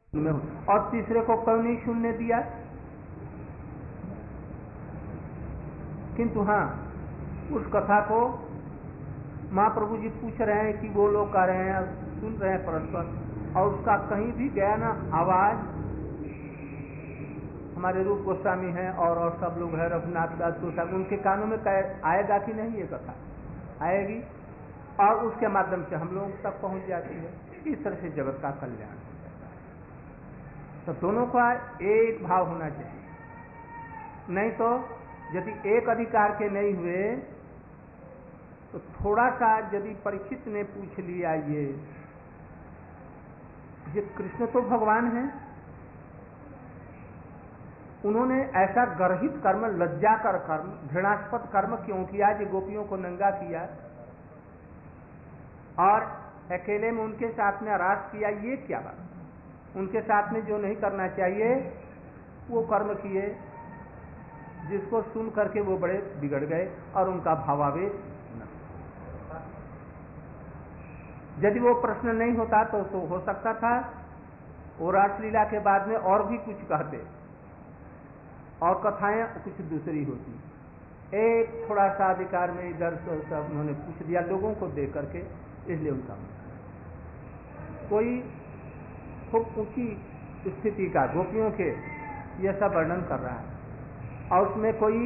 में हो, और तीसरे को क्यों नहीं शून्य दिया? किंतु हाँ, उस कथा को महाप्रभु जी पूछ रहे हैं कि वो लोग कह रहे हैं, सुन रहे हैं परस्पर, और उसका कहीं भी गया ना आवाज। हमारे रूप गोस्वामी हैं और सब लोग हैं, रघुनाथ दास गोस्वामी, उनके कानों में आएगा कि नहीं ये कथा? आएगी, और उसके माध्यम से हम लोगों तक पहुंच जाती है। इस तरह से जगत का कल्याण हो जाता है। तो दोनों का एक भाव होना चाहिए। नहीं तो यदि एक अधिकार के नहीं हुए तो थोड़ा सा यदि परीक्षित ने पूछ लिया, ये कृष्ण तो भगवान हैं, उन्होंने ऐसा गर्हित कर्म, लज्जाकर कर्म, घृणास्पद कर्म क्यों किया? जो गोपियों को नंगा किया और अकेले में उनके साथ में रास किया, ये क्या बात? उनके साथ में जो नहीं करना चाहिए वो कर्म किए, जिसको सुन करके वो बड़े बिगड़ गए और उनका भावावेश न। यदि वो प्रश्न नहीं होता तो हो सकता था वो रासलीला के बाद में और भी कुछ कहते और कथाएं कुछ दूसरी होती। एक थोड़ा सा अधिकार में इधर से उन्होंने पूछ दिया लोगों को देख करके, इसलिए उनका कोई खूब ऊंची स्थिति का गोपियों के यह सब वर्णन कर रहा है, और उसमें कोई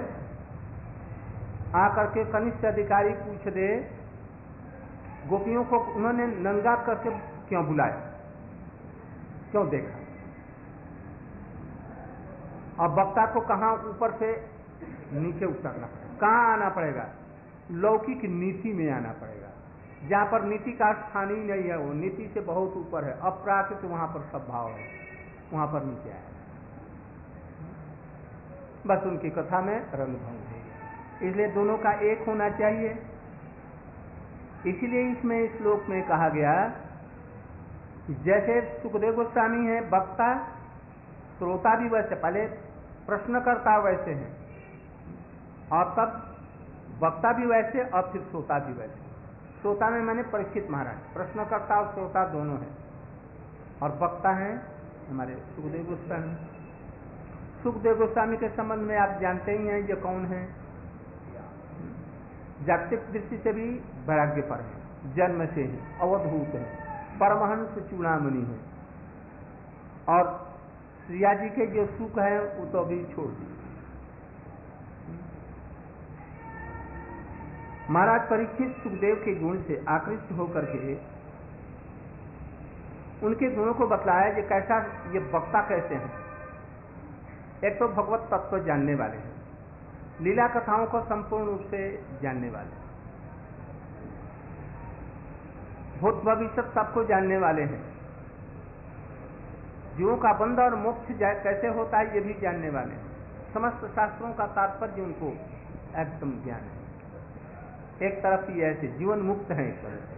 आकर के कनिष्ठ अधिकारी पूछ दे, गोपियों को उन्होंने नंगा करके क्यों बुलाया, क्यों देखा? और वक्ता को कहां ऊपर से नीचे उतरना पड़ेगा, कहां आना पड़ेगा? लौकिक नीति में आना पड़ेगा, जहां पर नीति का स्थान ही नहीं है, वो नीति से बहुत ऊपर है, अपराकृत वहां पर सब भाव है, वहां पर नीचे आएगा। बस उनकी कथा में रंग भंग है, इसलिए दोनों का एक होना चाहिए। इसीलिए इसमें इस श्लोक में कहा गया जैसे सुखदेव गोस्वामी है वक्ता, श्रोता भी वैसे, पहले प्रश्नकर्ता वैसे हैं और तब वक्ता भी वैसे और फिर श्रोता भी वैसे। श्रोता में मैंने परीक्षित महाराज, प्रश्नकर्ता और श्रोता दोनों हैं, और वक्ता हैं हमारे सुखदेव गोस्वामी। सुखदेव गोस्वामी के संबंध में आप जानते ही हैं ये कौन है। जागतिक दृष्टि से भी वैराग्य पर है, जन्म से ही अवधूत है, परमहंस चूड़ामणि है, और श्रिया जी के जो सुख है वो तो अभी छोड़ दी। महाराज परीक्षित सुखदेव के गुण से आकृष्ट होकर के उनके गुणों को बतलाया कि कैसा ये वक्ता कैसे हैं। एक तो भगवत तत्व जानने वाले हैं, लीला कथाओं को संपूर्ण रूप से जानने वाले, भूत भविष्य सबको जानने वाले हैं, जीवों का बंध और मोक्ष कैसे होता है ये भी जानने वाले हैं, समस्त शास्त्रों का तात्पर्य उनको एकदम ज्ञान है। एक तरफ ही ऐसे जीवन मुक्त है एक तरह से।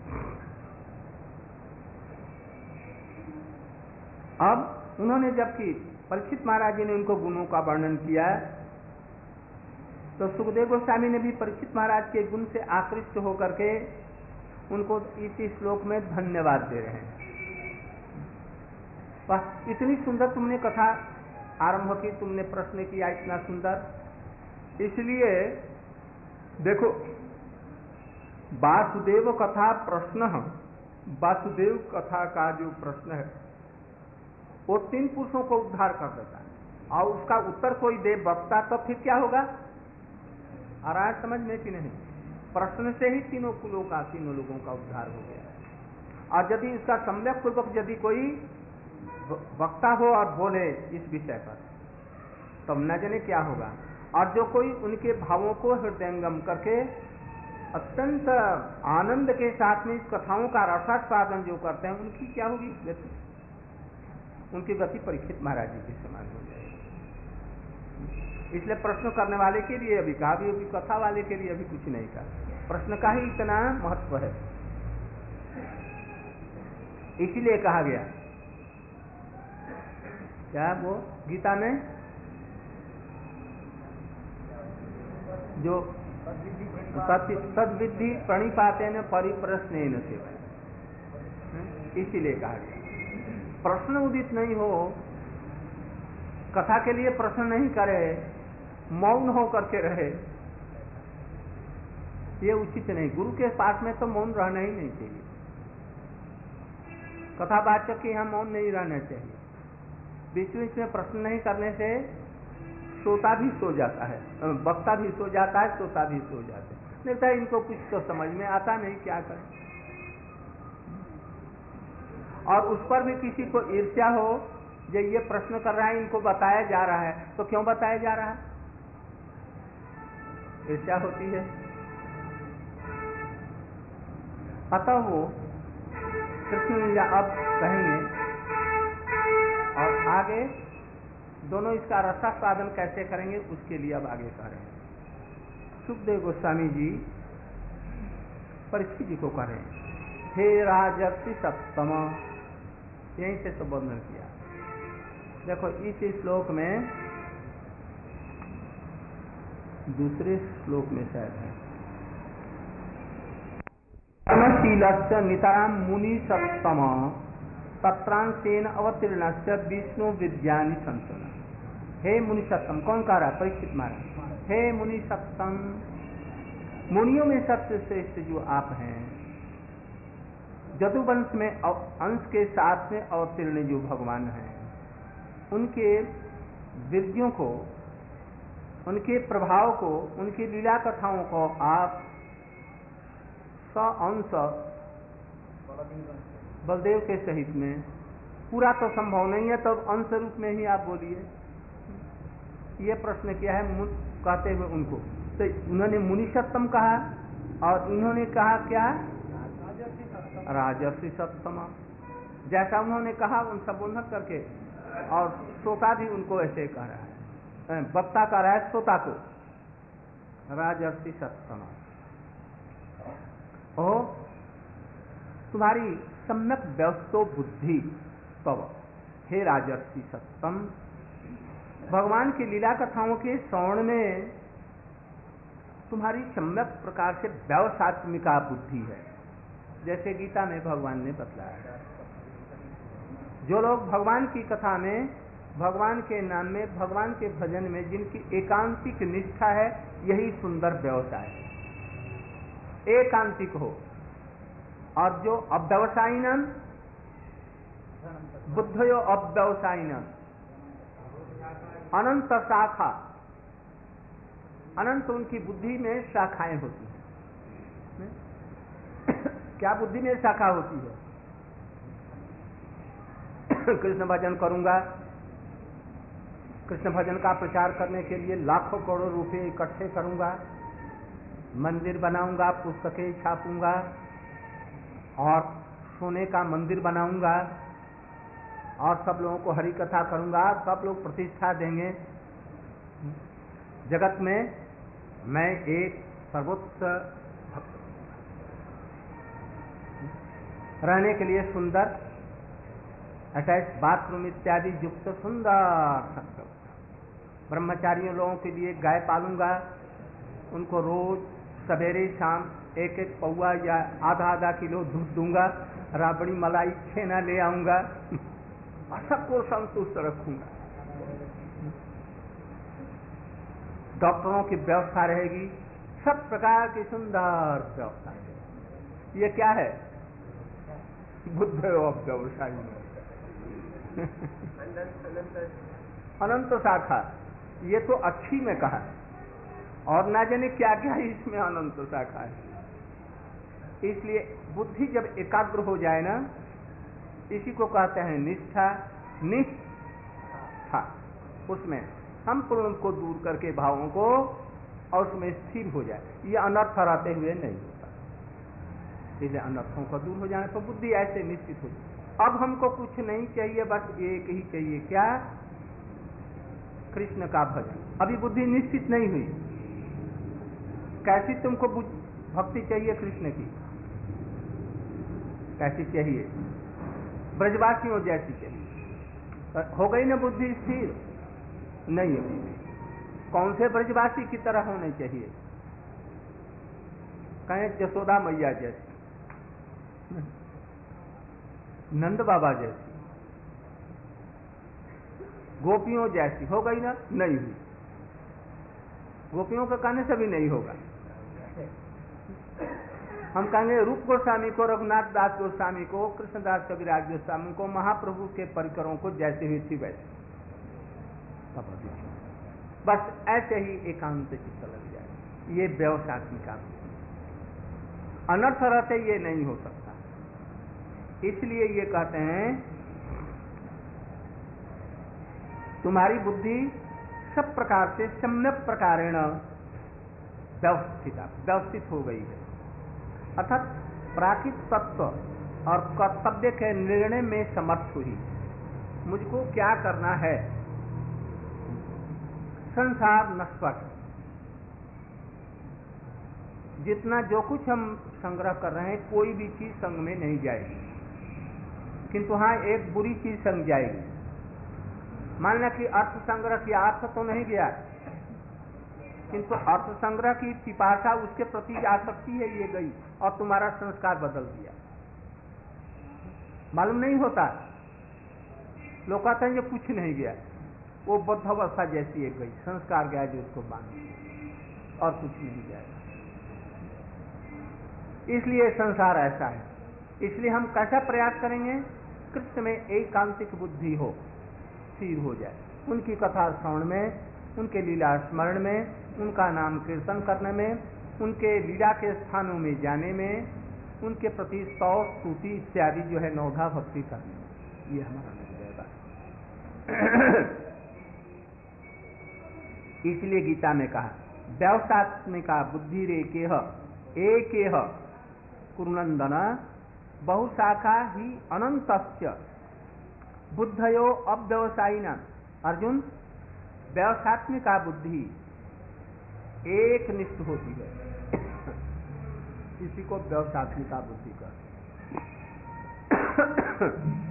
अब उन्होंने जबकि परीक्षित महाराज जी ने उनको गुणों का वर्णन किया, तो सुखदेव गोस्वामी ने भी परीक्षित महाराज के गुण से आकृष्ट होकर के उनको इसी श्लोक में धन्यवाद दे रहे हैं। बस इतनी सुंदर तुमने कथा आरंभ की, तुमने प्रश्न किया इतना सुंदर, इसलिए देखो वासुदेव कथा प्रश्न, वासुदेव कथा का जो प्रश्न है वो 3 पुरुषों को उद्धार कर देता है, और उसका उत्तर कोई दे वक्ता, तो फिर क्या होगा? आ रहा है समझ में कि नहीं? प्रश्न से ही तीनों कुलों का, तीनों लोगों का उद्धार हो गया। और यदि इसका सम्यक पूर्वक यदि कोई वक्ता हो और बोले इस विषय पर, तब न जाने क्या होगा। और जो कोई उनके भावों को हृदयंगम करके अत्यंत आनंद के साथ में इस कथाओं का रसास्वादन जो करते हैं, उनकी क्या होगी गति? उनकी गति परीक्षित महाराज जी के समान हो जाएगी। इसलिए प्रश्न करने वाले के लिए अभी कहा, अभी कथा वाले के लिए अभी कुछ नहीं कहा, प्रश्न का ही इतना महत्व है। इसीलिए कहा गया क्या वो गीता में जो तद्विधि प्रणिपातेन परिप्रश्नेन सेवा, इसीलिए कहा गया प्रश्न उदित नहीं हो, कथा के लिए प्रश्न नहीं करे, मौन हो करके रहे, ये उचित नहीं। गुरु के पास में तो मौन रहना ही नहीं चाहिए। कथावाचक के यहाँ मौन नहीं रहना चाहिए। बीच बीच में प्रश्न नहीं करने से श्रोता भी सो जाता है, वक्ता भी सो जाता है, श्रोता भी सो जाते हैं। लगता है इनको कुछ तो समझ में आता नहीं, क्या करें। और उस पर भी किसी को ईर्ष्या हो, जो ये प्रश्न कर रहा है, इनको बताया जा रहा है, तो क्यों बताया जा रहा है, ईर्ष्या होती है। अतः वो कृष्ण लीला अब कहेंगे और आगे दोनों इसका रसास्वादन कैसे करेंगे उसके लिए अब आगे कह रहे हैं। सुखदेव गोस्वामी जी परीक्षित जी को कह रहे हैं, हे राजर्षि सप्तम, यहीं से संबोधन किया। देखो इस श्लोक में, दूसरे श्लोक में शायद है, कर्मशीलस्य नितराम मुनि सप्तम तत्रांशेन अवतीर्णस्य विष्णु विद्यानि संतुलन। हे मुनि सप्तम, कौन कह रहा है? परीक्षित महाराज। हे मुनि सप्तम, मुनियों में सबसे श्रेष्ठ जो आप हैं, जदुवंश में अंश के साथ में अवतीर्ण जो भगवान हैं, उनके विद्यों को, उनके प्रभाव को, उनकी लीला कथाओं को आप अंश बलदेव के सहित में, पूरा तो संभव नहीं है, तो अंश रूप में ही आप बोलिए। ये प्रश्न किया है कहते हुए उनको, तो उन्होंने मुनि सप्तम कहा और इन्होंने कहा क्या? राजर्षि सप्तम। जैसा उन्होंने कहा उन संबोधन करके, और श्रोता भी उनको ऐसे कह रहा है, वक्ता कह रहा है श्रोता को, राजर्षि सप्तम। ओ तुम्हारी सम्यक व्यवस्थो बुद्धि तव, हे राजर्षि सप्तम, भगवान की लीला कथाओं के श्रवण में तुम्हारी सम्यक प्रकार से व्यवसात्मिका बुद्धि है, जैसे गीता में भगवान ने बतलाया। जो लोग भगवान की कथा में, भगवान के नाम में, भगवान के भजन में जिनकी एकांतिक निष्ठा है, यही सुंदर व्यवसाय है, एकांतिक हो। और जो अव्यवसायिनम, बुद्धयो अव्यवसायिनम, अनंत शाखा, अनंत उनकी बुद्धि में शाखाएं होती हैं। क्या बुद्धि में शाखा होती है? कृष्ण भजन करूंगा, कृष्ण भजन का प्रचार करने के लिए लाखों करोड़ों रुपए इकट्ठे करूंगा, मंदिर बनाऊंगा, पुस्तकें छापूंगा और सोने का मंदिर बनाऊंगा और सब लोगों को हरि कथा करूंगा, सब लोग प्रतिष्ठा देंगे, जगत में मैं एक सर्वोच्च भक्त, रहने के लिए सुंदर अटैच बाथरूम इत्यादि युक्त सुंदर सत्य, ब्रह्मचारियों लोगों के लिए गाय पालूंगा, उनको रोज सवेरे शाम एक एक पौआ या आधा आधा किलो दूध दूंगा, राबड़ी मलाई छेना ले आऊंगा और सबको संतुष्ट रखूंगा। डॉक्टरों की व्यवस्था रहेगी, सब प्रकार की सुंदर व्यवस्था है। ये क्या है? बुद्ध व्यवसायी अनंत शाखा, ये तो अच्छी में कहा है, और ना जाने क्या क्या इसमें अनंत शाखा है। इसलिए बुद्धि जब एकाग्र हो जाए ना, इसी को कहते हैं निष्ठा। निष्ठा, उसमें संपूर्ण को दूर करके भावों को, और उसमें स्थिर हो जाए। ये अनर्थ रहते हुए नहीं होता, इसलिए अनर्थों का दूर हो जाने पर बुद्धि ऐसे निश्चित हो जाए। अब हमको कुछ नहीं चाहिए, बस एक ही चाहिए, क्या? कृष्ण का भजन। अभी बुद्धि निश्चित नहीं हुई, कैसी तुमको भक्ति चाहिए कृष्ण की? कैसी चाहिए? ब्रजवासियों जैसी चाहिए। हो गई ना बुद्धि स्थिर? नहीं होगी। कौन से ब्रजवासी की तरह होनी चाहिए? कहें यशोदा मैया जैसी, नंद बाबा जैसी, गोपियों जैसी हो गई ना? नहीं हुई। गोपियों के कहने से भी नहीं होगा। हम कहेंगे रूप गोस्वामी को, रघुनाथ दास गोस्वामी को, कृष्णदास कविराज गोस्वामी को, महाप्रभु के परिकरों को जैसे हुई थी वैसे बस ऐसे ही एकांत चित्त लग जाए। ये व्यवसायिक अनर्थ रहते ये नहीं हो सकता। इसलिए ये कहते हैं तुम्हारी बुद्धि सब प्रकार से सम्यक प्रकारेण व्यवस्थित हो गई है, अर्थात प्राकृत तत्व और कर्तव्य के निर्णय में समर्थ हुई। मुझको क्या करना है? संसार नश्वर, जितना जो कुछ हम संग्रह कर रहे हैं कोई भी चीज संग में नहीं जाएगी, किंतु हाँ एक बुरी चीज संग जाएगी। मान लिया कि अर्थ संग्रह किया, अर्थ तो नहीं गया, किंतु अर्थ संग्रह की पिपासा उसके प्रति आसक्ति है ये गई और तुम्हारा संस्कार बदल दिया। मालूम नहीं होता, लोग कहते हैं ये कुछ नहीं गया, वो बुद्धावस्था जैसी एक गई, संस्कार गया जो उसको बांध और कुछ नहीं जाएगा। इसलिए संसार ऐसा है। इसलिए हम कैसा प्रयास करेंगे? कृष्ण में एकांतिक बुद्धि हो, स्थिर हो जाए, उनकी कथा श्रवण में, उनके लीला स्मरण में, उनका नाम कीर्तन करने में, उनके लीला के स्थानों में जाने में, उनके प्रति स्तव स्तुति इत्यादि जो है नौधा भक्ति करने में, ये हमारा लग जाएगा। इसलिए गीता में कहा व्यवसात्मिका बुद्धि रेकेह एकेह कुरुनंदन बहुशाखा ही अनंतस्य बुद्धयो अव्यवसायिना। अर्जुन, व्यवसात्मिका बुद्धि एक निष्ठ होती है, इसी को व्यवसात्मिका बुद्धि कहते हैं।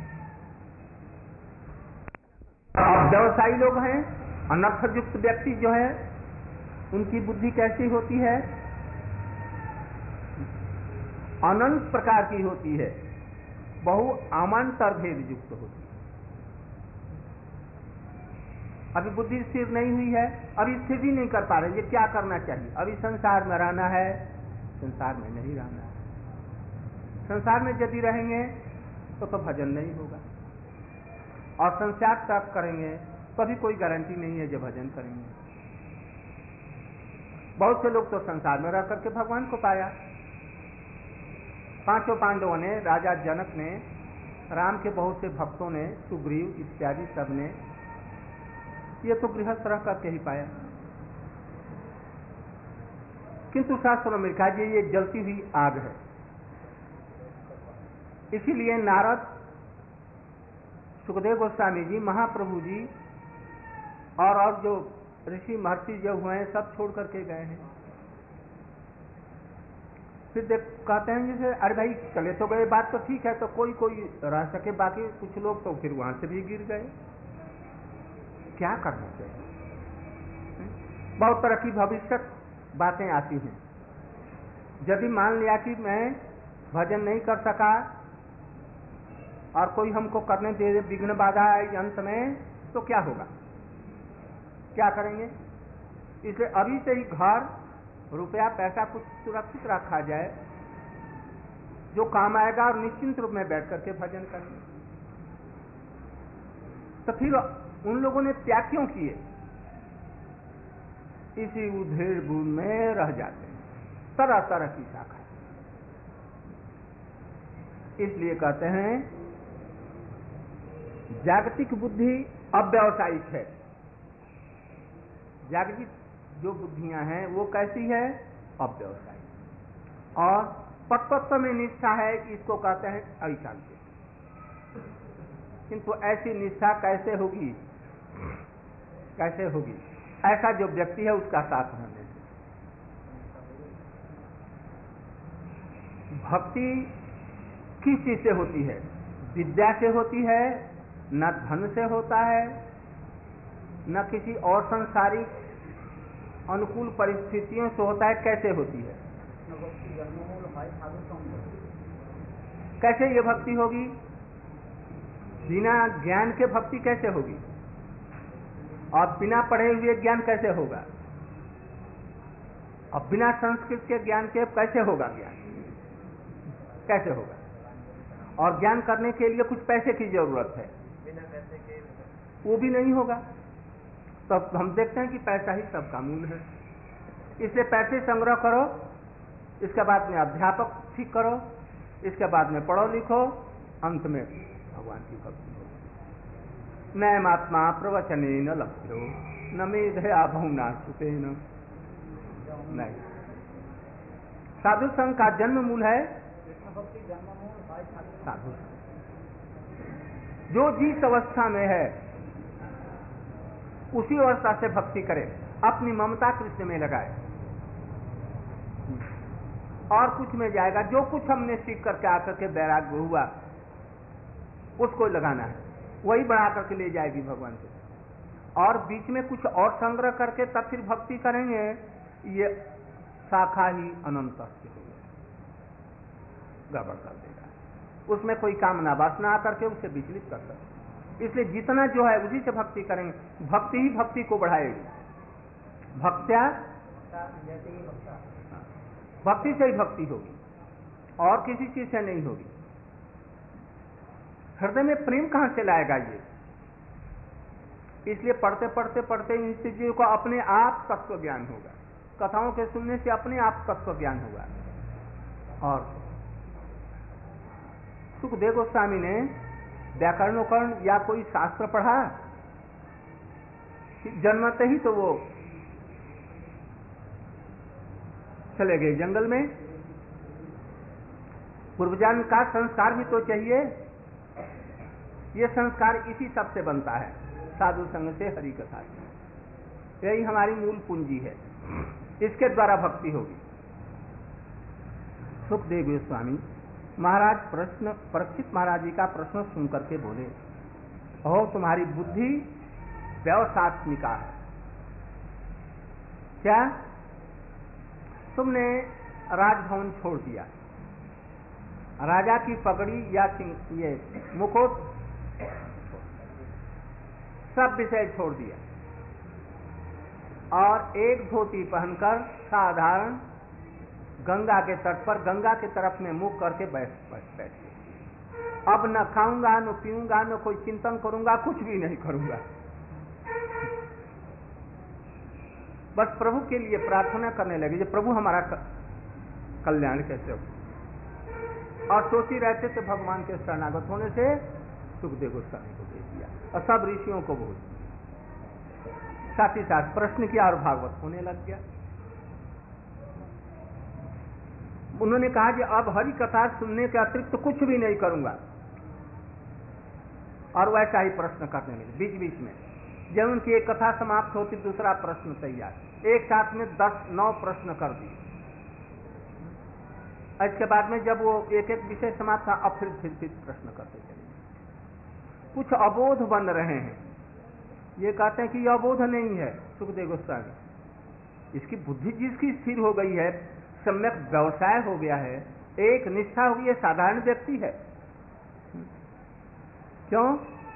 अब व्यवसायी लोग हैं, अनर्थयुक्त व्यक्ति जो है उनकी बुद्धि कैसी होती है? अनंत प्रकार की होती है, बहु आमांतर भेद युक्त होती है। अभी बुद्धि स्थिर नहीं हुई है, अभी स्थिर ही नहीं कर पा रहे, ये क्या करना चाहिए? अभी संसार में रहना है, संसार में नहीं रहना है। संसार में यदि रहेंगे तो भजन नहीं होगा, और संसार त्याग करेंगे तो भी कोई गारंटी नहीं है जो भजन करेंगे। बहुत से लोग तो संसार में रह करके भगवान को पाया। पांचों पांडवों ने, राजा जनक ने, राम के बहुत से भक्तों ने, सुग्रीव इत्यादि सब ने, ये तो गृहस्थ रह करके ही पाया। किंतु शास्त्रों में लिखा ये जलती हुई आग है। इसीलिए नारद, सुखदेव गोस्वामी जी, महाप्रभु जी और जो ऋषि महर्षि जो हुए हैं सब छोड़ करके गए हैं। फिर कहते हैं जैसे अरे भाई चले तो गए, बात तो ठीक है, तो कोई रह सके, बाकी कुछ लोग तो फिर वहां से भी गिर गए। क्या करना चाहिए? बहुत तरह की भविष्य बातें आती हैं। यदि मान लिया कि मैं भजन नहीं कर सका और कोई हमको करने दे विघ्न बाधा आई अंत में, तो क्या होगा? क्या करेंगे? इसलिए अभी से ही घर, रुपया, पैसा कुछ सुरक्षित रखा जाए जो काम आएगा, और निश्चिंत रूप में बैठ करके भजन करेंगे। तो फिर उन लोगों ने त्याग क्यों किए? इसी उधेड़ बूंद में रह जाते हैं, तरह तरह की शाखा। इसलिए कहते हैं जागतिक बुद्धि अव्यावसायिक है। जागतिक जो बुद्धियां हैं वो कैसी है? अव्यावसायिक। और तत्व में निष्ठा है, इसको कहते हैं ऐकांतिक। किंतु ऐसी निष्ठा कैसे होगी? कैसे होगी? ऐसा जो व्यक्ति है उसका साथ रहने से। भक्ति किस चीज से होती है? विद्या से होती है, न धन से होता है, न किसी और संसारिक अनुकूल परिस्थितियों से होता है। कैसे होती है? कैसे ये भक्ति होगी? बिना ज्ञान के भक्ति कैसे होगी? और बिना पढ़े हुए ज्ञान कैसे होगा? और बिना संस्कृत के ज्ञान के कैसे होगा ज्ञान? कैसे होगा? और ज्ञान करने के लिए कुछ पैसे की जरूरत है, बिना पैसे के वो भी नहीं होगा। तब हम देखते हैं कि पैसा ही सबका मूल है। इसलिए पैसे संग्रह करो, इसके बाद में अध्यापक ठीक करो, इसके बाद में पढ़ो लिखो, अंत में भगवान की भक्ति हो। नैमात्मा प्रवचनेन लभ्यो न मेधया बहुना सुतेन। नहीं, साधु संघ का जन्म मूल है साधु संघ। जो जिस अवस्था में है उसी अवस्था से भक्ति करे, अपनी ममता कृष्ण में लगाए और कुछ में जाएगा। जो कुछ हमने सीख करके आकर के वैराग्य हुआ उसको लगाना है, वही बढ़ा करके ले जाएगी भगवान के। और बीच में कुछ और संग्रह करके तब फिर भक्ति करेंगे, ये शाखा ही अनंत हो गया, गड़बड़ कर देगा। उसमें कोई कामना वासना आकर के उसे विचलित कर सकते। इसलिए जितना जो है उसी से भक्ति करेंगे, भक्ति ही भक्ति को बढ़ाएगी। भक्ति से ही भक्ति होगी और किसी चीज से नहीं होगी। हृदय में प्रेम कहां से लाएगा ये? इसलिए पढ़ते पढ़ते पढ़ते इन चीजों को अपने आप तत्व ज्ञान होगा। कथाओं के सुनने से अपने आप तत्व ज्ञान होगा। और सुखदेव गोस्वामी ने व्याकरणोकरण या कोई शास्त्र पढ़ा? जन्मते ही तो वो चले गए जंगल में। पूर्वजन्म का संस्कार भी तो चाहिए। ये संस्कार इसी सब से बनता है, साधु संग से, हरि कथा से। यही हमारी मूल पूंजी है, इसके द्वारा भक्ति होगी। सुखदेव गोस्वामी महाराज परीक्षित महाराज जी का प्रश्न सुन करके बोले, ओह तुम्हारी बुद्धि व्यवसात्मिका है। क्या तुमने राजभवन छोड़ दिया, राजा की पगड़ी या ये मुकुट सब विषय छोड़ दिया और एक धोती पहनकर साधारण गंगा के तट पर गंगा की तरफ में मुख करके बैठ। अब न खाऊंगा, न पीऊंगा, न कोई चिंतन करूंगा, कुछ भी नहीं करूंगा, बस प्रभु के लिए प्रार्थना करने लगे, जो प्रभु हमारा कल्याण कैसे हो। और सोची रहते थे भगवान के शरणागत होने से सुखदेव गोस्वामी को दे दिया और सब ऋषियों को बोल, साथ ही साथ प्रश्न किया और भागवत होने लग गया। उन्होंने कहा कि अब हरि कथा सुनने के अतिरिक्त तो कुछ भी नहीं करूंगा। और वैसा ही प्रश्न करने लगे बीच बीच में। जब उनकी एक कथा समाप्त होती दूसरा प्रश्न तैयार, एक साथ में 10-9 प्रश्न कर दिए। इसके बाद में जब वो एक एक विषय समाप्त था, अब फिर प्रश्न करते चले। कुछ अबोध बन रहे हैं, ये कहते हैं कि यह अबोध नहीं है सुखदेव गोस्वामी, इसकी बुद्धि जिसकी स्थिर हो गई है, सम्यक व्यवसाय हो गया है, एक निष्ठा हो गई है, साधारण व्यक्ति है। क्यों?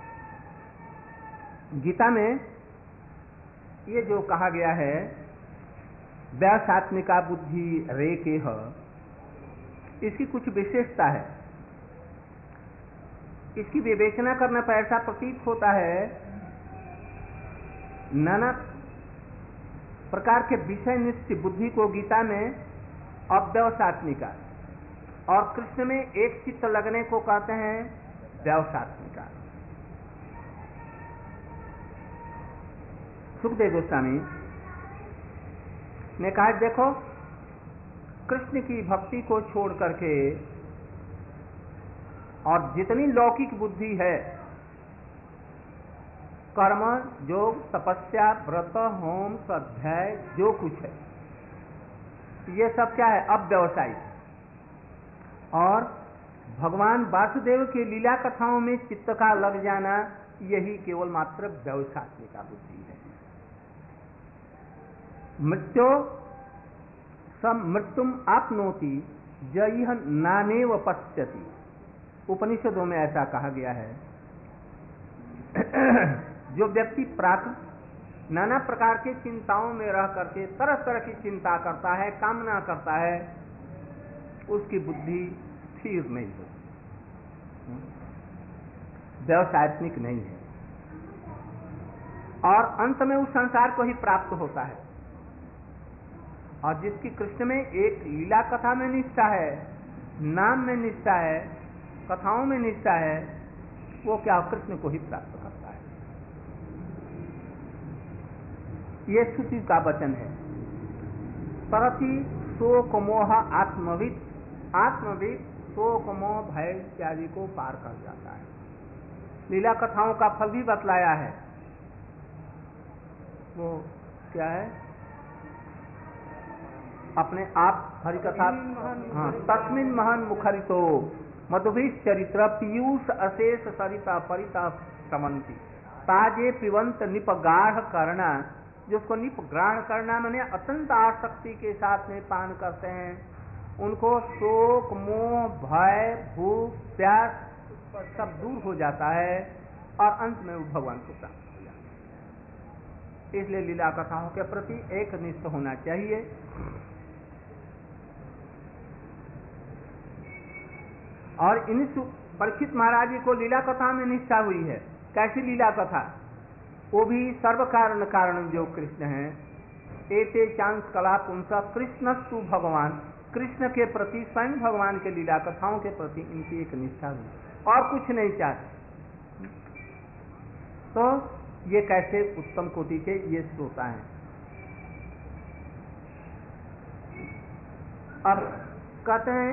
गीता में ये जो कहा गया है व्यासात्मिका बुद्धि रेकेह, इसकी कुछ विशेषता है। इसकी विवेचना करने पर ऐसा प्रतीत होता है नाना प्रकार के विषय निष्ठ बुद्धि को गीता में अव्यवसात्मिका और कृष्ण में एक चित्त लगने को कहते हैं व्यवसात्मिका। सुखदेव गोस्वामी ने कहा, देखो कृष्ण की भक्ति को छोड़ करके और जितनी लौकिक बुद्धि है, कर्म, योग, तपस्या, व्रत, होम, स्वाध्याय, जो कुछ है, ये सब क्या है? अव्यवसायिक। और भगवान वासुदेव की लीला कथाओं में चित्त का लग जाना, यही केवल मात्र व्यवसात्मिका बुद्धि है। मृत्यो मृत्युम आपनोति जयह नानेव पश्यति। उपनिषदों में ऐसा कहा गया है। जो व्यक्ति प्राकृत नाना प्रकार की चिंताओं में रह करके तरह तरह की चिंता करता है, कामना करता है, उसकी बुद्धि स्थिर नहीं होती, व्यवसायत्मिक नहीं है, और अंत में उस संसार को ही प्राप्त होता है। और जिसकी कृष्ण में एक लीला कथा में निष्ठा है, नाम में निष्ठा है, कथाओं में निष्ठा है, वो क्या कृष्ण को ही प्राप्त करता है। ये श्रुति का वचन है। तरति शोक मोह आत्मविद, आत्मविद शोक मोह भय इत्यादि को पार कर जाता है। लीला कथाओं का फल भी बतलाया है। वो क्या है? अपने आप हरिकथा, हाँ, तस्मिन् महन् मुखरितो मधुभिश्चरित्र पीयूष अशेष सरिता परिता समन्ति ताजे पिबंत निपगाढ़ करना, जिसको निपग्राण करना मैंने अत्यंत आसक्ति के साथ में पान करते हैं, उनको शोक मोह भय भूख प्यास सब दूर हो जाता है और अंत में वो भगवान को प्राप्त हो जाता है। इसलिए लीला कथाओं के प्रति एक निष्ठ होना चाहिए। और इन परीक्षित महाराज जी को लीला कथा में निष्ठा हुई है। कैसी लीला कथा? वो भी सर्व कारण कारण जो कृष्ण हैं, एते चांस कला पुंसा कृष्णस्तु भगवान, कृष्ण के प्रति स्वयं भगवान के लीला कथाओं के प्रति इनकी एक निष्ठा हुई और कुछ नहीं चाहते। तो ये कैसे उत्तम कोटि के ये श्रोता हैं। अब कहते हैं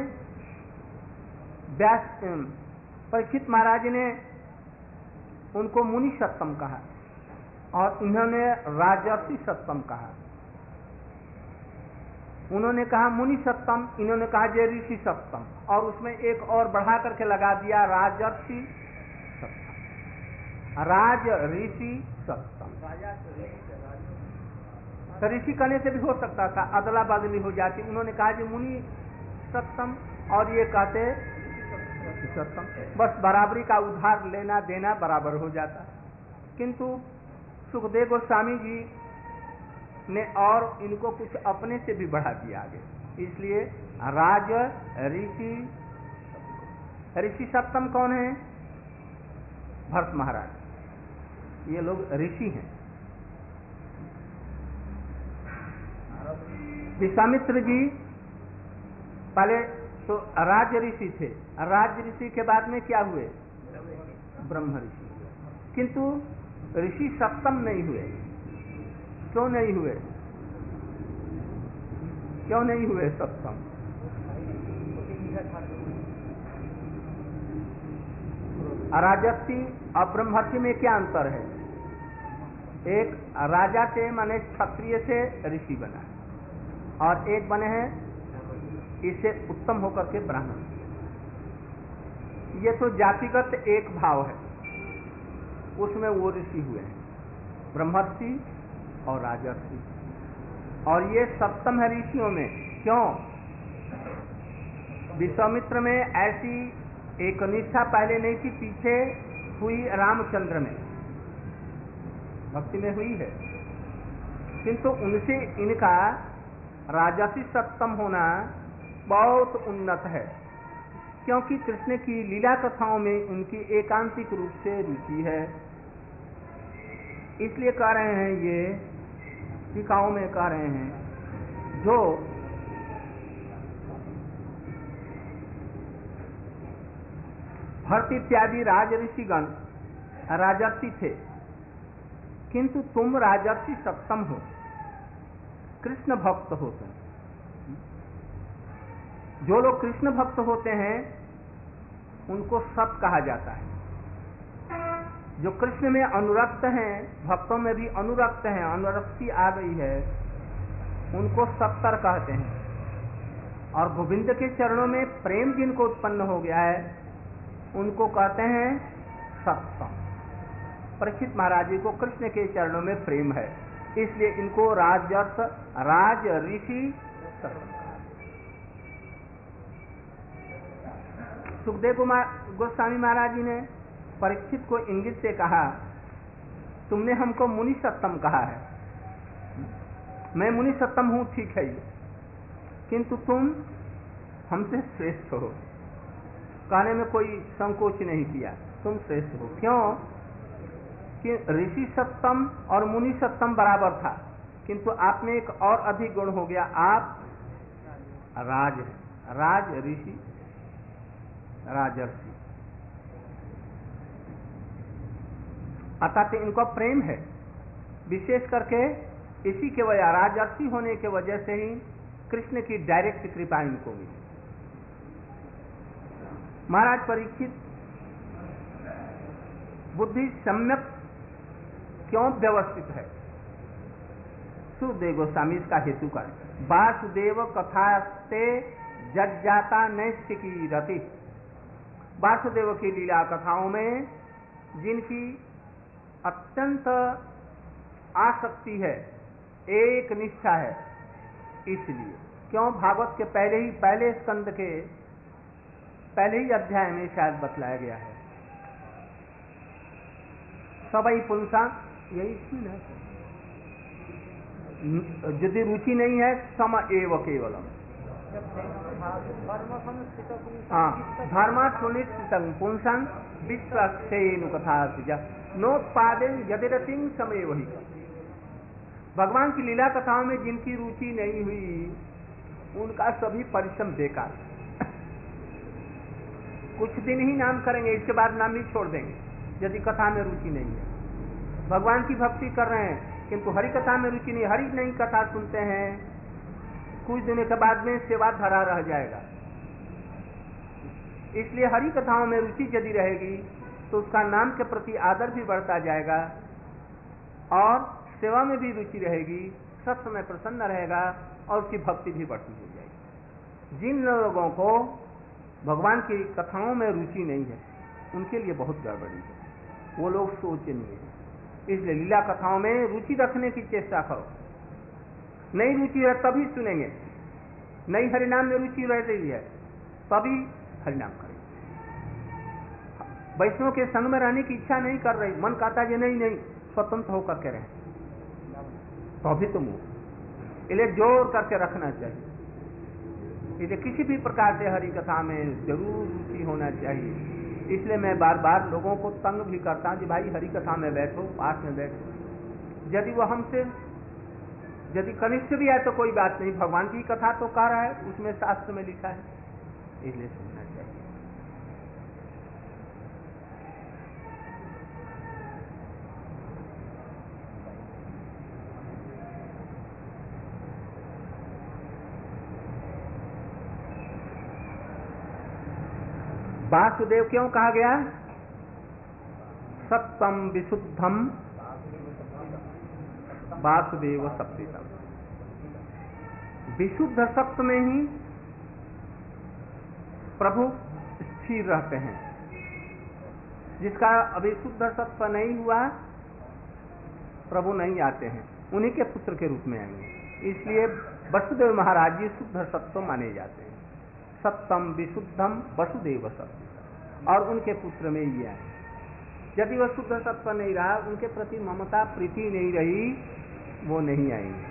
व्यास परीक्षित महाराज ने उनको मुनि सत्तम कहा और इन्होंने राजर्षि सत्तम कहा। उन्होंने कहा मुनि सत्तम, इन्होंने कहा जय ऋषि सत्तम, और उसमें एक और बढ़ा करके लगा दिया राजर्षि सत्तम, राज ऋषि सत्तम। तो ऋषि कहने से भी हो सकता था, अदला बदली हो जाती। उन्होंने कहा कि मुनि सत्तम और ये कहते सत्तम, बस बराबरी का उधार लेना देना बराबर हो जाता। किंतु सुखदेव गोस्वामी जी ने और इनको कुछ अपने से भी बढ़ा दिया आगे, इसलिए राज ऋषि। ऋषि सप्तम कौन है? भरत महाराज, ये लोग ऋषि हैं। विश्वामित्र जी पहले तो राज ऋषि थे, राज ऋषि के बाद में क्या हुए? ब्रह्म ऋषि। किंतु ऋषि सप्तम नहीं हुए। क्यों नहीं हुए? क्यों नहीं हुए सप्तम? राजर्षि और ब्रह्मर्षि में क्या अंतर है? एक राजा से माने क्षत्रिय से ऋषि बना, और एक बने हैं इससे उत्तम होकर के ब्राह्मण। ये तो जातिगत एक भाव है, उसमें वो ऋषि हुए हैं, ब्रह्मर्षि और राजर्षि। और ये सप्तम है ऋषियों में। क्यों? विश्वामित्र में ऐसी एक निष्ठा पहले नहीं थी, पीछे हुई रामचंद्र में, भक्ति में हुई है। किंतु उनसे इनका राजर्षि सप्तम होना बहुत उन्नत है, क्योंकि कृष्ण की लीला कथाओं में उनकी एकांतिक रूप से रुचि है। इसलिए कह रहे हैं, ये टीकाओं में कह रहे हैं, जो भरत इत्यादि राज ऋषिगण राजर्षि थे, किंतु तुम राजर्षि सप्तम हो, कृष्ण भक्त होते हैं। जो लोग कृष्ण भक्त होते हैं उनको सत कहा जाता है। जो कृष्ण में अनुरक्त हैं, भक्तों में भी अनुरक्त हैं, अनुरक्ति आ गई है, उनको सत्तर कहते हैं। और गोविंद के चरणों में प्रेम जिनको उत्पन्न हो गया है उनको कहते हैं सत्तम। परीक्षित महाराज जी को कृष्ण के चरणों में प्रेम है, इसलिए इनको राजर्ष राज ऋषि सत्तम। सुखदेव गोस्वामी महाराज जी ने परीक्षित को इंगित से कहा तुमने हमको मुनि सत्तम कहा है, मैं मुनि सत्तम हूं, ठीक है, किंतु तुम हमसे श्रेष्ठ हो। कहने में कोई संकोच नहीं किया, तुम श्रेष्ठ हो। क्यों कि ऋषि सत्तम और मुनि सत्तम बराबर था, किंतु आप में एक और अधिक गुण हो गया, आप राज ऋषि राजर्षि, अर्थात इनको प्रेम है, विशेष करके इसी के वजह, राजर्षि होने के वजह से ही कृष्ण की डायरेक्ट कृपा इनको मिली। महाराज परीक्षित बुद्धि सम्यक क्यों व्यवस्थित है? सुखदेव गोस्वामी इसका हेतु कर, वासुदेव कथास्ते जज्जाता नैष्ठिकी रति। वासुदेव की लीला कथाओं में जिनकी अत्यंत आसक्ति है, एक निष्ठा है, इसलिए क्यों भागवत के पहले स्कंद के पहले ही अध्याय में शायद बतलाया गया है, सबई पुंसा, यही सीन है। यदि रुचि नहीं है, सम एव केवलम, धर्म सुनिश्चित पुंसन विश्वसेनु कथा नोत्पादे यदिरतिं समय वही। भगवान की लीला कथाओं में जिनकी रुचि नहीं हुई, उनका सभी परिश्रम बेकार। कुछ दिन ही नाम करेंगे, इसके बाद नाम ही छोड़ देंगे यदि कथा में रुचि नहीं है। भगवान की भक्ति कर रहे हैं किंतु हरि कथा में रुचि नहीं, हरि नहीं कथा सुनते हैं, कुछ दिनों के बाद में सेवा धरा रह जाएगा। इसलिए हरि कथाओं में रुचि यदि रहेगी तो उसका नाम के प्रति आदर भी बढ़ता जाएगा और सेवा में भी रुचि रहेगी, सत्य में प्रसन्न रहेगा और उसकी भक्ति भी बढ़ती हो जाएगी। जिन लोगों को भगवान की कथाओं में रुचि नहीं है, उनके लिए बहुत गड़बड़ी है, वो लोग सोचनीय है। इसलिए लीला कथाओं में रुचि रखने की चेष्टा करो। नई रुचि है तभी सुनेंगे, नई हरिनाम में रुचि रह रही है तभी हरिनाम करेंगे। वैष्णव के संग में रहने की इच्छा नहीं कर रही, मन कहता है नहीं स्वतंत्र होकर के रहे, तो अभी तुम इन्हें जोर करके रखना चाहिए। इसलिए किसी भी प्रकार से हरि कथा में जरूर रुचि होना चाहिए। इसलिए मैं बार बार लोगों को तंग भी करता हूं कि भाई हरि कथा में बैठो, पाठ में बैठो। यदि वो हमसे यदि कनिष्ठ भी है तो कोई बात नहीं, भगवान की कथा तो कह रहा है, उसमें शास्त्र में लिखा है, इसलिए सुनना चाहिए। वासुदेव क्यों कहा गया? सत्तम विशुद्धम वासुदेव सत्वितम। विशुद्ध सत्य में ही प्रभु स्थिर रहते हैं। जिसका अविशुद्ध सत्य नहीं हुआ, प्रभु नहीं आते हैं, उन्हीं के पुत्र के रूप में आएंगे। इसलिए वसुदेव महाराज जी शुद्ध सत्य माने जाते हैं। सत्यम विशुद्धम वसुदेव सत्य, और उनके पुत्र में ये आए। यदि वह शुद्ध सत्य नहीं रहा, उनके प्रति ममता प्रीति नहीं रही, वो नहीं आएंगे।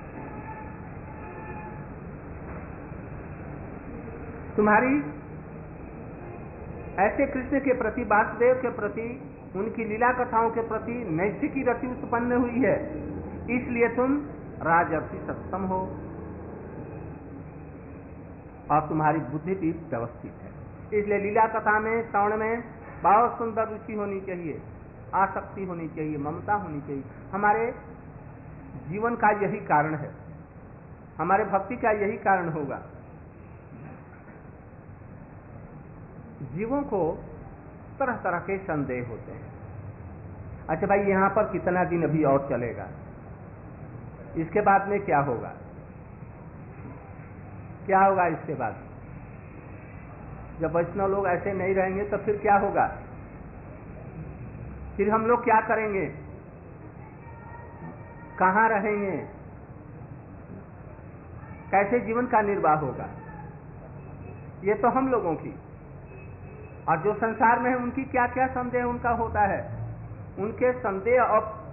तुम्हारी ऐसे कृष्ण के प्रति, वासुदेव के प्रति, उनकी लीला कथाओं के प्रति नैष्ठिकी रति उत्पन्न हुई है, इसलिए तुम राजर्षि सत्तम हो और तुम्हारी बुद्धि भी व्यवस्थित है। इसलिए लीला कथा में, श्रवण में बहुत सुंदर रुचि होनी चाहिए, आसक्ति होनी चाहिए, ममता होनी चाहिए। हमारे जीवन का यही कारण है, हमारे भक्ति का यही कारण होगा। जीवों को तरह तरह के संदेह होते हैं। अच्छा भाई, यहां पर कितना दिन अभी और चलेगा, इसके बाद में क्या होगा, क्या होगा इसके बाद? जब वैष्णव लोग ऐसे नहीं रहेंगे तो फिर क्या होगा? फिर हम लोग क्या करेंगे, कहां रहेंगे, कैसे जीवन का निर्वाह होगा? ये तो हम लोगों की, और जो संसार में है उनकी क्या क्या संदेह उनका होता है। उनके संदेह और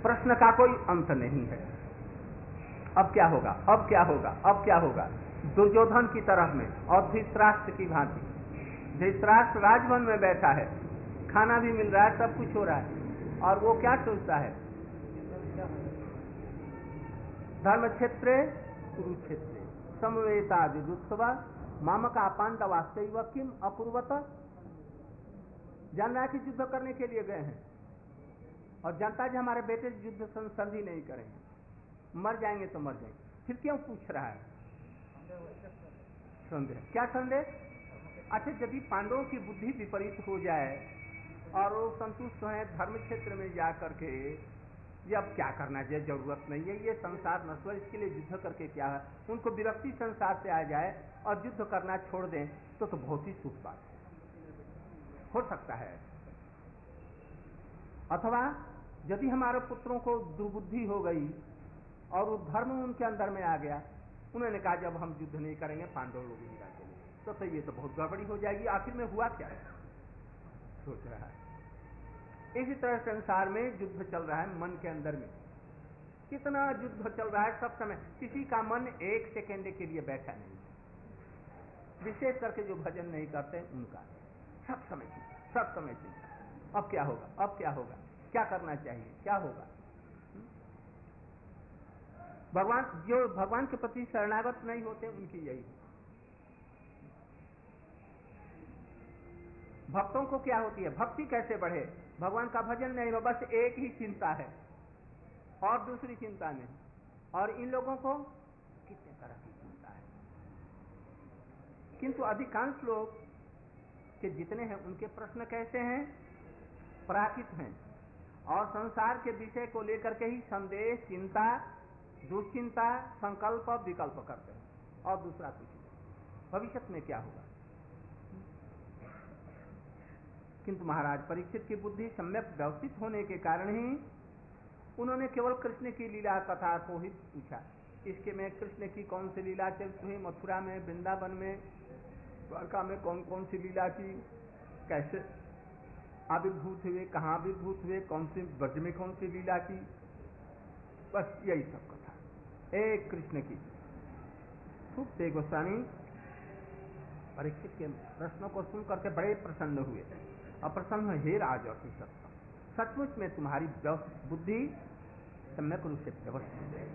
प्रश्न का कोई अंत नहीं है। अब क्या होगा, अब क्या होगा, अब क्या होगा। दुर्योधन की तरफ में और धृतराष्ट्र की भांति। धृतराष्ट्र राजभवन में बैठा है, खाना भी मिल रहा है, सब कुछ हो रहा है, और वो क्या सोचता है, धर्म क्षेत्रे कुरुक्षेत्रे समवेता जुजुत्सव मामका पांडवास्तैव किम अकुर्वत। जान रहा है कि युद्ध करने के लिए गए हैं और जानता है हमारे बेटे युद्ध संधि नहीं करेंगे, मर जाएंगे तो मर जाएंगे, फिर क्यों पूछ रहा है? संदेह। क्या संदेह? अच्छा, यदि पांडवों की बुद्धि विपरीत हो जाए और वो संतुष्ट है धर्म क्षेत्र में जा करके, ये अब क्या करना चाहिए, जरूरत नहीं है, ये संसार नश्वर, इसके लिए युद्ध करके क्या है, उनको विरक्ति संसार से आ जाए और युद्ध करना छोड़ दें तो बहुत ही शुभ बात हो सकता है। अथवा यदि हमारे पुत्रों को दुर्बुद्धि हो गई और वो धर्म उनके अंदर में आ गया, उन्होंने कहा जब हम युद्ध नहीं करेंगे पांडव लोग ही राज्य, तो ये तो बहुत गड़बड़ी हो जाएगी, आखिर में हुआ क्या है, सोच रहा है। इसी तरह संसार में युद्ध चल रहा है मन के अंदर में, कितना युद्ध चल रहा है सब समय, किसी का मन एक सेकेंड के लिए बैठा नहीं, विशेष करके जो भजन नहीं करते उनका सब समय चिंता, सब समय चिंता, अब क्या होगा, अब क्या होगा, क्या करना चाहिए, क्या होगा। भगवान, जो भगवान के प्रति शरणागत नहीं होते उनकी यही। भक्तों को क्या होती है, भक्ति कैसे बढ़े, भगवान का भजन नहीं हो, बस एक ही चिंता है और दूसरी चिंता नहीं। और इन लोगों को कितने तरह की चिंता है, किंतु अधिकांश लोग के जितने हैं उनके प्रश्न कैसे हैं, प्राकृत हैं और संसार के विषय को लेकर के ही संदेह, चिंता, दुश्चिंता, संकल्प, विकल्प करते हैं और दूसरा कुछ नहीं, भविष्य में क्या होगा। किंतु महाराज परीक्षित की बुद्धि सम्यक व्यवस्थित होने के कारण ही उन्होंने केवल कृष्ण की लीला कथा को ही पूछा। इसके में कृष्ण की कौन सी लीला चलती हुई, मथुरा में, वृंदावन में, द्वारका में कौन कौन सी लीला की, कैसे आविर्भूत हुए, कहाँ आविर्भूत हुए, कौन सी ब्रज में कौन सी लीला की, बस यही सब कथा एक कृष्ण की। सुखदेव गोस्वामी परीक्षित के प्रश्नों को सुन करके बड़े प्रसन्न हुए और प्रसन्न, हे राज और सचमुच में तुम्हारी बुद्धि सम्यक रूप से व्यवस्थित है,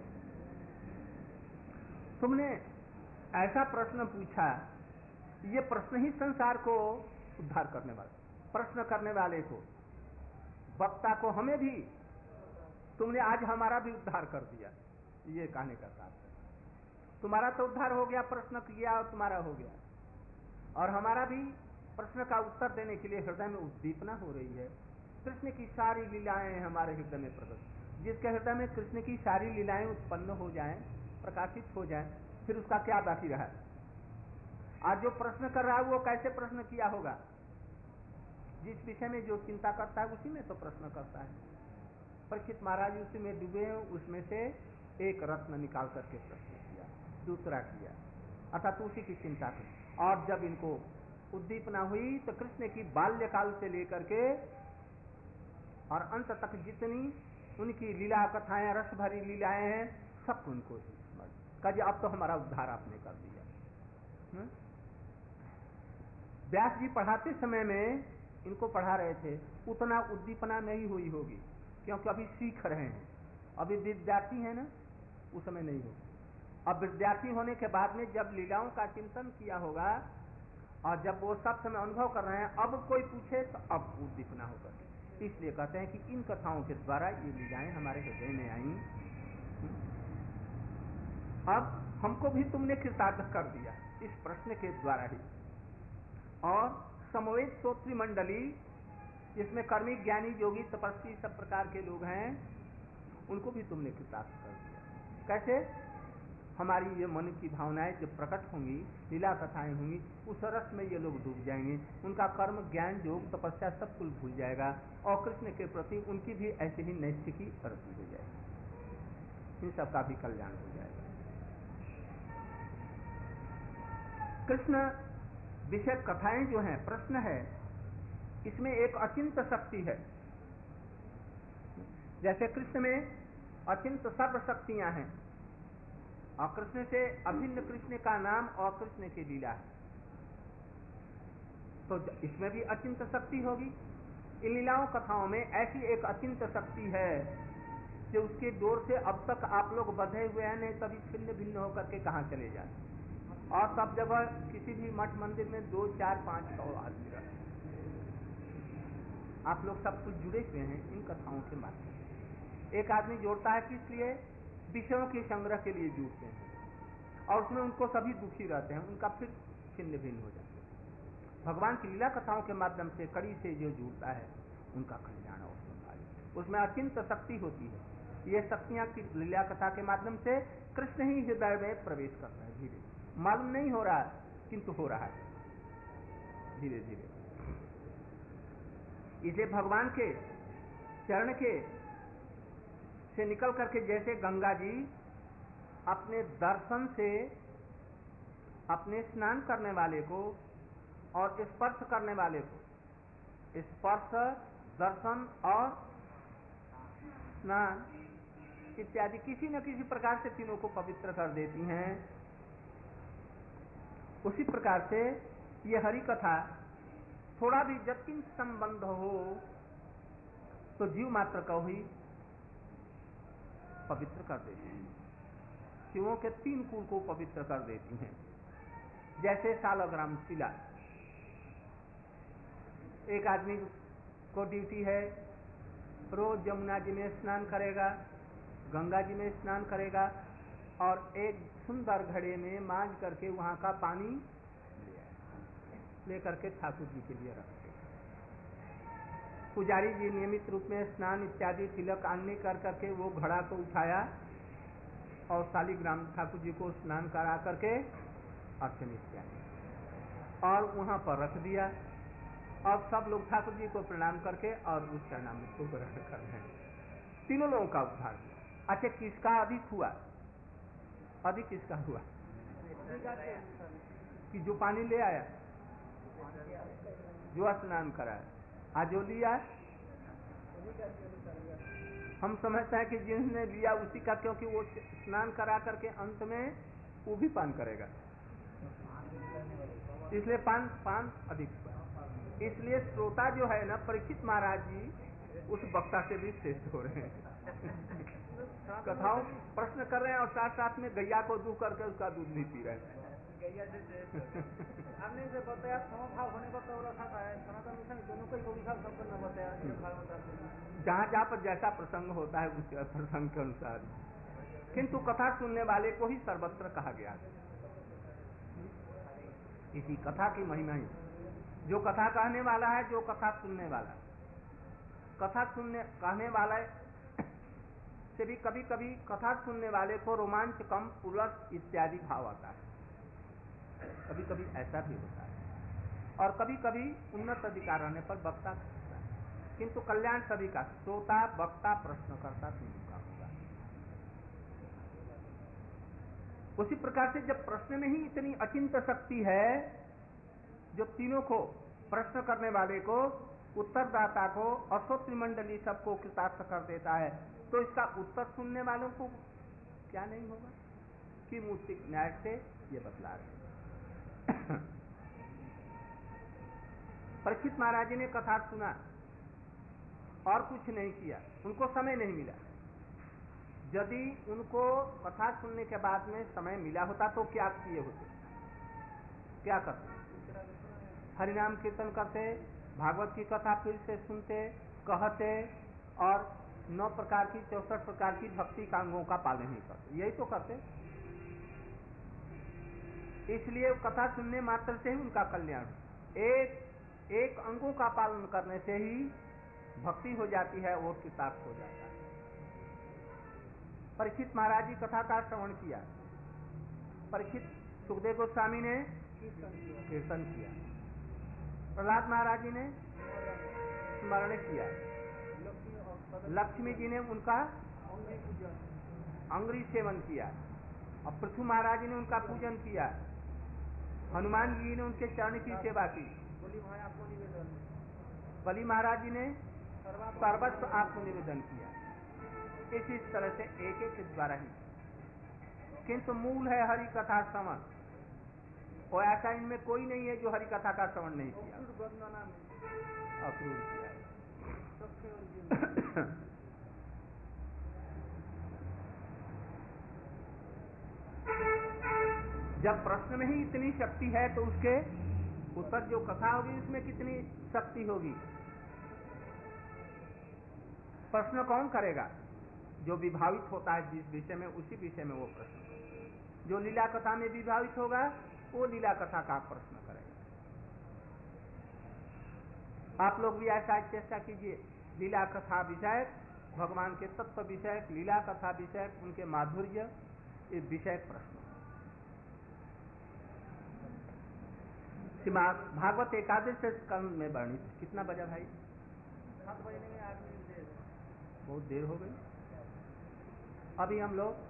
तुमने ऐसा प्रश्न पूछा, ये प्रश्न ही संसार को उद्धार करने वाला, प्रश्न करने वाले को, वक्ता को, हमें भी तुमने आज हमारा भी उद्धार कर दिया। ये कहने का तात्पर्य, तुम्हारा तो उद्धार हो गया, प्रश्न किया और तुम्हारा हो गया, और हमारा भी प्रश्न का उत्तर देने के लिए हृदय में उद्दीपना हो रही है। कृष्ण की सारी लीलाएं हमारे हृदय में प्रकट, जिसके हृदय में कृष्ण की सारी लीलाएं उत्पन्न हो जाएं, प्रकाशित हो जाएं, फिर उसका क्या बाकी रहा। आज जो प्रश्न कर रहा है वो कैसे प्रश्न किया होगा, जिस विषय में जो चिंता करता है उसी में तो प्रश्न करता है। परीक्षित महाराज उसी में डूबे, उसमें से एक रत्न निकाल करके प्रश्न किया, दूसरा किया, अर्थात उसी की चिंता की। और जब इनको उद्दीपना हुई तो कृष्ण की बाल्यकाल से लेकर के और अंत तक जितनी उनकी लीला कथाएं, रस भरी लीलाएं हैं, सब उनको ही कहा, अब तो हमारा उद्धार आपने कर दिया। व्यास जी पढ़ाते समय में इनको पढ़ा रहे थे, उतना उद्दीपना नहीं हुई होगी, क्योंकि अभी सीख रहे हैं, अभी विद्यार्थी है ना, उस समय नहीं होगी। अब विद्यार्थी होने के बाद में जब लीलाओं का चिंतन किया होगा और जब वो सब समय अनुभव कर रहे हैं, अब कोई पूछे तो अब उद्दीपना होगा। इसलिए कहते हैं कि इन कथाओं के द्वारा ये लीलाएं हमारे हृदय में आई, अब हमको भी तुमने कृतार्थ कर दिया इस प्रश्न के द्वारा ही। और समवेत श्रोत्री मंडली, जिसमें कर्मी, ज्ञानी, योगी, तपस्वी सब प्रकार के लोग हैं, उनको भी तुमने कृतार्थ कर दिया। कैसे? हमारी ये मन की भावनाएं जब प्रकट होंगी, लीला कथाएं होंगी, उस रस में ये लोग डूब जाएंगे, उनका कर्म, ज्ञान, योग, तपस्या सब कुछ भूल जाएगा और कृष्ण के प्रति उनकी भी ऐसे ही नैष्ठिकी रति हो जाएगी, इन सबका भी कल्याण हो जाएगा। कृष्ण विषय कथाएं जो हैं, प्रश्न है, इसमें एक अचिंत शक्ति है। जैसे कृष्ण में अचिंत सर्व शक्तियां हैं और कृष्ण से अभिन्न कृष्ण का नाम और कृष्ण की लीला है, तो इसमें भी अचिंत शक्ति होगी। इन लीलाओं कथाओं में ऐसी एक अचिंत शक्ति है कि उसके डोर से अब तक आप लोग बंधे हुए हैं, नहीं तभी छिन्न भिन्न होकर के कहाँ चले जाते। और सब जगह किसी भी मठ मंदिर में 2, 4, 5, 100 आदमी रहते हैं। आप लोग सब कुछ जुड़े हुए हैं इन कथाओं के माध्यम से। एक आदमी जोड़ता है किस लिए? विषयों के संग्रह के लिए जुड़ते हैं और उसमें उनको सभी दुखी रहते हैं, उनका फिर छिन्न भिन्न हो जाते हैं। भगवान की लीला कथाओं के माध्यम से कड़ी से जो जुड़ता है उनका कल्याण और सुखाय, उसमें अचिंत शक्ति होती है। ये शक्तियां की लीला कथा के माध्यम से कृष्ण ही हृदय में प्रवेश करता है, धीरे मालूम नहीं हो रहा है किंतु हो रहा है धीरे धीरे। इसलिए भगवान के चरण के से निकल करके जैसे गंगा जी अपने दर्शन से अपने स्नान करने वाले को और स्पर्श करने वाले को, स्पर्श, दर्शन और स्नान इत्यादि किसी न किसी प्रकार से तीनों को पवित्र कर देती हैं, उसी प्रकार से ये हरि कथा थोड़ा भी जतिन संबंध हो तो जीव मात्र को ही पवित्र कर देती हैं। शिवों के 3 कुल को पवित्र कर देती हैं। जैसे सालग्राम शिला, एक आदमी को ड्यूटी है रोज यमुना जी में स्नान करेगा, गंगा जी में स्नान करेगा और एक सुंदर घड़े में मांझ करके वहां का पानी ले करके ठाकुर जी के लिए रखते। पुजारी जी नियमित रूप में स्नान इत्यादि तिलक आने कर करके वो घड़ा को उठाया और शालिग्राम ठाकुर जी को स्नान करा करके अर्चन इत्यादि और वहां पर रख दिया। और सब लोग ठाकुर जी को प्रणाम करके और उस चरणामृत को ग्रहण कर रहे हैं। तीनों लोगों का उद्धार हुआ। अच्छा, किसका अधिक हुआ? अधिक किसका हुआ? कि जो पानी ले आया, जो स्नान कराया, जो लिया हम समझते हैं कि जिसने लिया उसी का, क्योंकि वो स्नान करा करके अंत में वो भी पान करेगा, इसलिए पान अधिक हुआ। इसलिए श्रोता जो है ना, परीक्षित महाराज जी उस वक्ता से भी श्रेष्ठ हो रहे हैं। कथाओं प्रश्न कर रहे हैं और साथ साथ में गैया को दूह करके उसका दूध भी पी रहे हैं। आपने जो बताया समभाव होने का तो रखा है, सनातन मिशन दोनों को ही संपन्न बताया। जहाँ जहाँ पर जैसा प्रसंग होता है उस प्रसंग के अनुसार, किंतु कथा सुनने वाले को ही सर्वत्र कहा गया है। इसी कथा की महिमा ही, जो कथा कहने वाला है, जो कथा सुनने वाला, कथा सुनने कहने वाला से भी कभी कभी कथा सुनने वाले को रोमांच, कम, उलट इत्यादि भाव आता है, कभी कभी ऐसा भी होता है। और कभी कभी उन्नत अधिकार रहने पर वक्ता कहता है, किंतु कल्याण सभी का, श्रोता, वक्ता, प्रश्नकर्ता तीनों का होगा। उसी प्रकार से जब प्रश्न में ही इतनी अचिंत शक्ति है जो तीनों को, प्रश्न करने वाले को, उत्तरदाता को और श्रोतृ मंडली सबको कृतार्थ कर देता है, तो इसका उत्तर सुनने वालों को क्या नहीं होगा कि मूर्तिक न्याय से ये बतला रहे। परीक्षित महाराज जी ने कथा सुना और कुछ नहीं किया, उनको समय नहीं मिला। यदि उनको कथा सुनने के बाद में समय मिला होता तो क्या किए होते? क्या करते? हरिनाम कीर्तन करते, भागवत की कथा फिर से सुनते, कहते और 9 प्रकार की 64 प्रकार की भक्ति कांगों का पालन ही करते, यही तो करते। इसलिए कथा सुनने मात्र से ही उनका कल्याण, एक अंगों का पालन करने से ही भक्ति हो जाती है और कृतार्थ हो जाता है। परीक्षित महाराज जी कथा का श्रवण किया, परीक्षित सुखदेव गोस्वामी ने कीर्तन किया, प्रहलाद महाराज जी ने स्मरण किया, लक्ष्मी जी ने उनका अंग्री सेवन किया और पृथु महाराज जी ने उनका पूजन किया, हनुमान जी ने उनके चरण की सेवा की, बलि महाराज जी ने सर्वस्व आत्मनिवेदन किया। इस तरह से एक एक के द्वारा ही, किंतु मूल है हरि कथा श्रवण, और ऐसा इनमें कोई नहीं है जो हरि कथा का श्रवण नहीं किया, अक्रूर किया है। जब प्रश्न में ही इतनी शक्ति है तो उसके उत्तर जो कथा होगी उसमें कितनी शक्ति होगी। प्रश्न कौन करेगा? जो विभावित होता है जिस विषय में, उसी विषय में वो प्रश्न करेगा। जो लीला कथा में विभावित होगा वो लीला कथा का प्रश्न करेगा। आप लोग भी ऐसा चेष्टा कीजिए, लीला कथा विषय, भगवान के तत्व विषय, लीला कथा विषय, उनके माधुर्य इस विषय प्रश्न। भागवत एकादश स्कंद में वर्णित, कितना बजा भाई? 7 बजने में 8 मिनट देर, बहुत देर हो गई। अभी हम लोग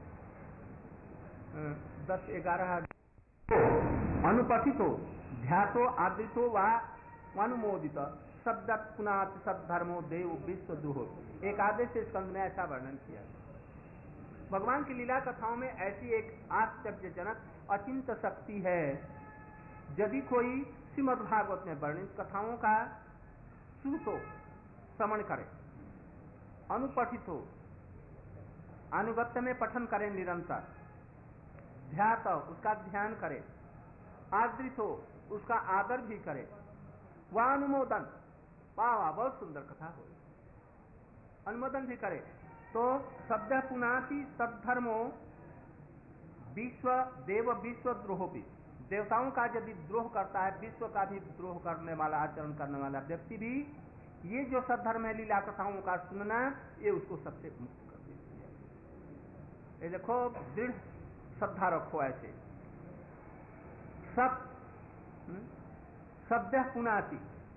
10-11 अनुपठितो ध्यातो आदृतो व अनुमोदित शब्द पुनात सद्धर्मो देव विश्व दुहो, एकादश स्कंद में ऐसा वर्णन किया। भगवान की लीला कथाओं में ऐसी एक आश्चर्यजनक अचिंत शक्ति है। यदि कोई श्रीमद् भागवत में वर्णित कथाओं का श्रुतो श्रवण करे, अनुपठित हो, अनुगत्य में पठन करे निरंतर, ध्यात उसका ध्यान करे, आदृत हो उसका आदर भी करे, वह अनुमोदन, वाह बहुत सुंदर कथा हो, अनुमोदन भी करे, तो शब्द पुनाति सद्धर्मो विश्व देव विश्व द्रोहोपि, देवताओं का यदि द्रोह करता है, विश्व का भी द्रोह करने वाला, आचरण करने वाला व्यक्ति भी ये जो सद्धर्म है लीला कथाओं का सुनना, ये उसको सबसे मुक्त कर देती है। ये देखो, दृढ़ श्रद्धा रखो ऐसे। शब्द पुनाति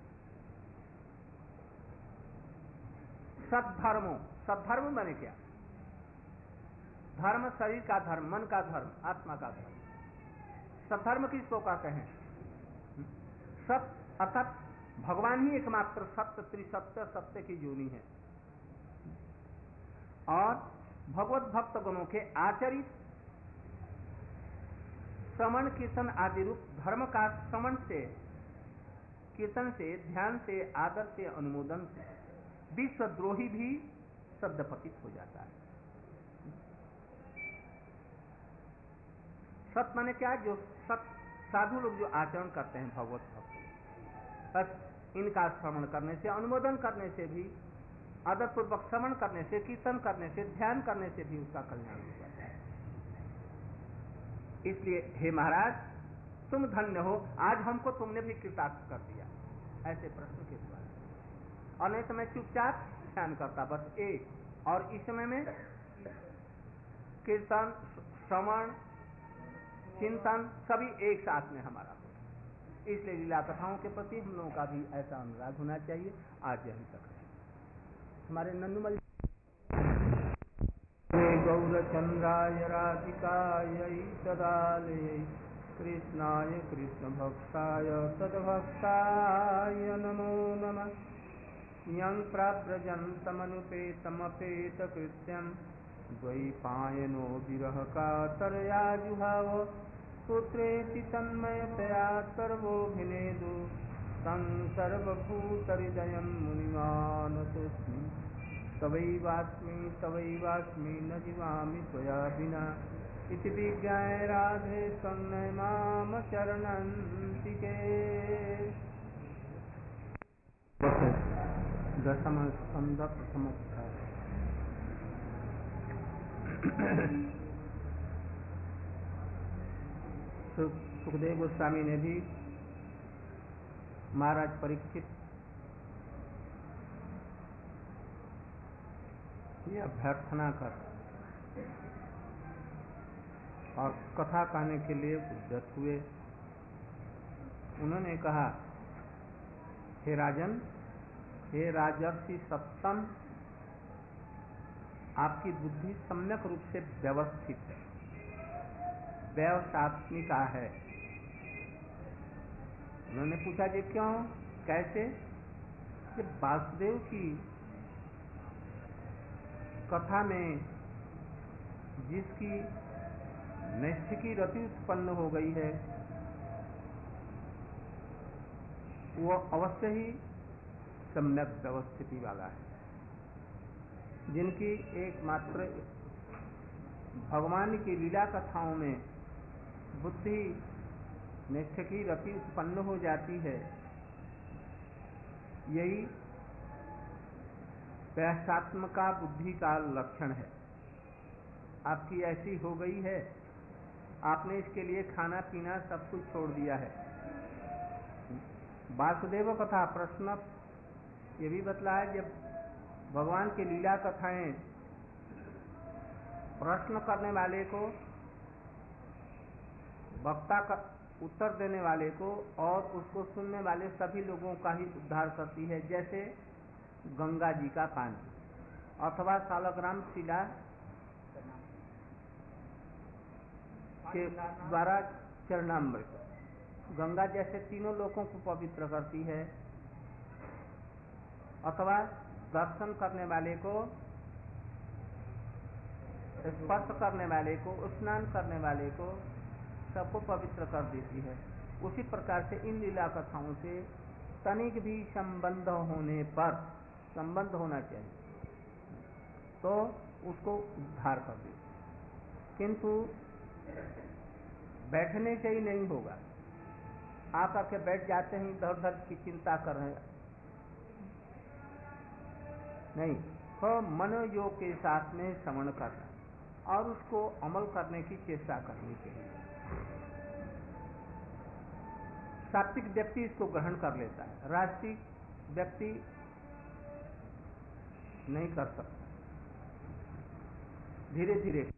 सद्धर्मो, सद्धर्म माने क्या? धर्म शरीर का धर्म, मन का धर्म, आत्मा का धर्म। सद्धर्म किसको कहते हैं? सत्य अर्थात भगवान ही एकमात्र सत्य, त्रिसत्य, सत्य की योनि है। और भगवत भक्त गणों के आचरित श्रवण कीर्तन आदि रूप धर्म का श्रवण से, कीर्तन से, ध्यान से, आदर से, अनुमोदन से विश्वद्रोही भी शब्दपतित हो जाता है। सत माने क्या? जो सत साधु लोग जो आचरण करते हैं भगवत भक्त, बस इनका श्रवण करने से, अनुमोदन करने से भी, आदरपूर्वक श्रवण करने से, कीर्तन करने से, ध्यान करने से भी उसका कल्याण हो जाता है। इसलिए हे महाराज, तुम धन्य हो, आज हमको तुमने भी कृतार्थ कर दिया, ऐसे प्रश्न के द्वारा। और नहीं तो मैं चुपचाप ध्यान करता बस एक, और इस समय में कीर्तन, श्रवण, चिंतन सभी एक साथ में हमारा हो। इसलिए लीला कथाओं के प्रति हम लोगों का भी ऐसा अनुराग होना चाहिए। आज यही तक है। हमारे नन्नुमल गौरचंद्राय राधिकायै तदालयै कृष्णाय कृष्ण भक्ताय तद्भक्ताय नमो नमः। यं प्राव्रजन्तमनुपेतमपेत कृत्यं द्वैपायनो विरह कातरया जुहाव पुत्रेति तन्मयतया सर्वोऽभिनेदु तं सर्वभूतहृदयं मुनिमानतोऽस्मि। तवैवास्मि न जीवामि त्वया विना इति विज्ञाय राधे त्वं माम चरणन्तिके। दशम स्कंद प्रथम अध्याय। सुखदेव गोस्वामी ने भी महाराज परीक्षित ये अभ्यर्थना कर और कथा कहने के लिए उद्यत हुए। उन्होंने कहा, हे राजन, हे राजर्षि सत्तम, आपकी बुद्धि सम्यक रूप से व्यवस्थित है, व्यवस्थात्मिका है। उन्होंने पूछा कि क्यों, कैसे? कि वासुदेव की कथा में जिसकी नैष्ठिकी रति उत्पन्न हो गई है वो अवश्य ही सम्यक व्यवस्थिति वाला है। जिनकी एकमात्र भगवान की लीला कथाओं में बुद्धि निष्ठिकी रति उत्पन्न हो जाती है, यही प्रयासात्मका बुद्धि का लक्षण है। आपकी ऐसी हो गई है, आपने इसके लिए खाना पीना सब कुछ छोड़ दिया है। वासुदेव कथा प्रश्न ये भी बतलाया, जब भगवान की लीला कथाएं प्रश्न करने वाले को, वक्ता का उत्तर देने वाले को और उसको सुनने वाले सभी लोगों का ही उद्धार करती है। जैसे गंगा जी का पानी अथवा सालग्राम शिला के द्वारा चरणामृत, गंगा जैसे तीनों लोगों को पवित्र करती है, अथवा दर्शन करने वाले को, स्पर्श करने वाले को, स्नान करने वाले को, सबको पवित्र कर देती है। उसी प्रकार से इन लीला कथाओं से तनिक भी संबंध होने पर, संबंध होना चाहिए तो उसको उद्धार कर देती। किंतु बैठने से ही नहीं होगा। आप आके बैठ जाते हैं इधर उधर की चिंता कर रहे हैं, नहीं, तो मनोयोग के साथ में श्रवण करना और उसको अमल करने की चेष्टा करनी चाहिए। सात्विक व्यक्ति इसको ग्रहण कर लेता है, राजसिक व्यक्ति नहीं कर सकता। धीरे धीरे